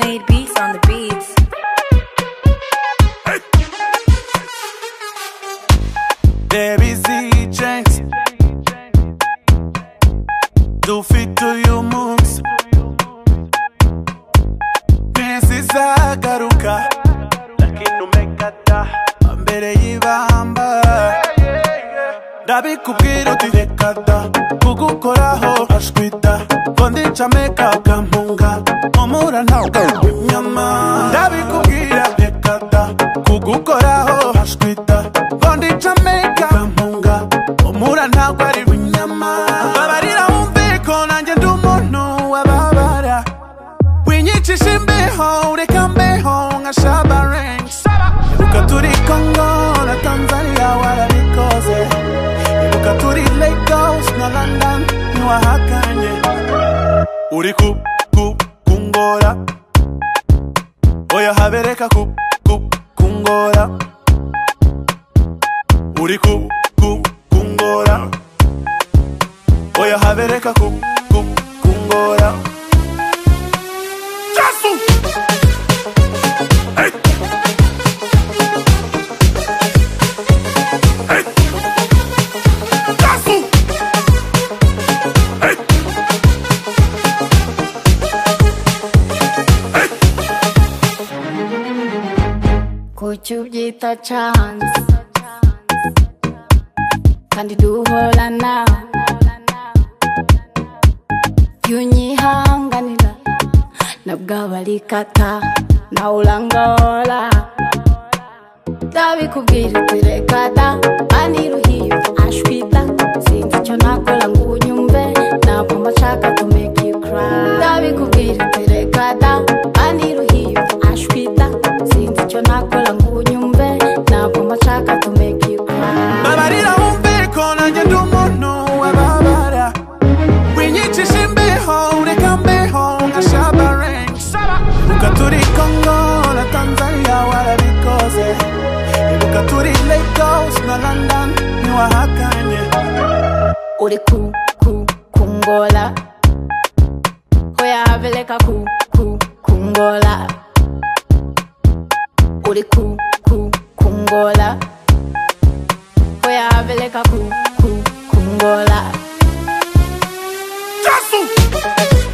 made beats on the beats. Baby Z-Jenks, do fit to your moves. Pensi zagaruka, lakini umekata mbere y'ibamba. Ndabikubwira uti reka da, kugukoraho ashwita, ngo ndica makeup kampunga, mpumura ntabwo inyama. Ndabikubwira reka da, kugukoraho ashwita, ngo ndica makeup kampunga, mpumura ntabwo ari inyama. Babarira wumve ko nanjye ndi umuntu wababara, winyicisha imbeho ureka mbeho nka Shaba Ranks. Ibuka turi Congo na Tanzania warabikoze, ibuka turi Lagos na London ntiwahakanye. Uri kungora, oya habereka kungora. Uri kungora, oya habereka kungora. Jasu! Hey! Hey! Jasu! Hey! Hey! Kuki ubyita chance kandi duhorana, yunyihanganira nabwo abarikata nawe urangola. Ndabikubwira uti reka da, aniruhiye ashwita, sinzi icyo nakora ngo unyumve, ntabwo mba nshaka to make you cry. Ndabikubwira uti reka da, aniruhiye ashwita, sinzi icyo nakora ngo unyumve, ntabwo mba nshaka to make you cry. Babarira wumve ko nanjye ndi umuntu wababara, winyicisha imbeho ureka mbeho nka Shaba Ranks. Ibuka turi Congo na Tanzania warabikoze, ibuka turi Lagos na London ntiwahakanye. Uri kungola, oya habereka kungola. Uri kungola, oya habereka kungola. Jasu!